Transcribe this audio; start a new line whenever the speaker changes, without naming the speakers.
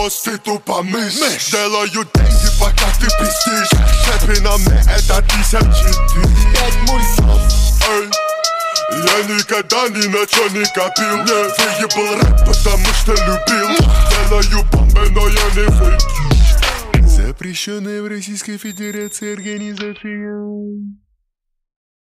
босс, ты тупо мышь. Делаю деньги, пока ты пиздишь. Шепи на мне, это 54. 5 мультов. Эй, я никогда ни на чё не копил. Не выебал рэп, потому что любил. Делаю бомбы, но я не фейк. Запрещенная в Российской Федерации организация.